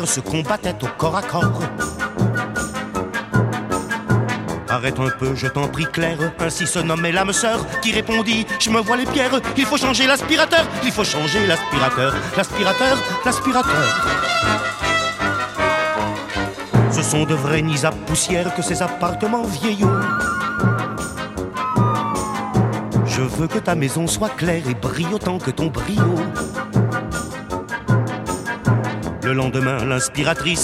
Pierre se combattaient au corps à corps. Arrête un peu, je t'en prie Claire, ainsi se nommait l'âme sœur, qui répondit, je me vois les pierres, il faut changer l'aspirateur, il faut changer l'aspirateur, l'aspirateur, l'aspirateur. Ce sont de vrais nids à poussière que ces appartements vieillots. Je veux que ta maison soit claire et brille autant que ton brio. Le lendemain, l'inspiratrice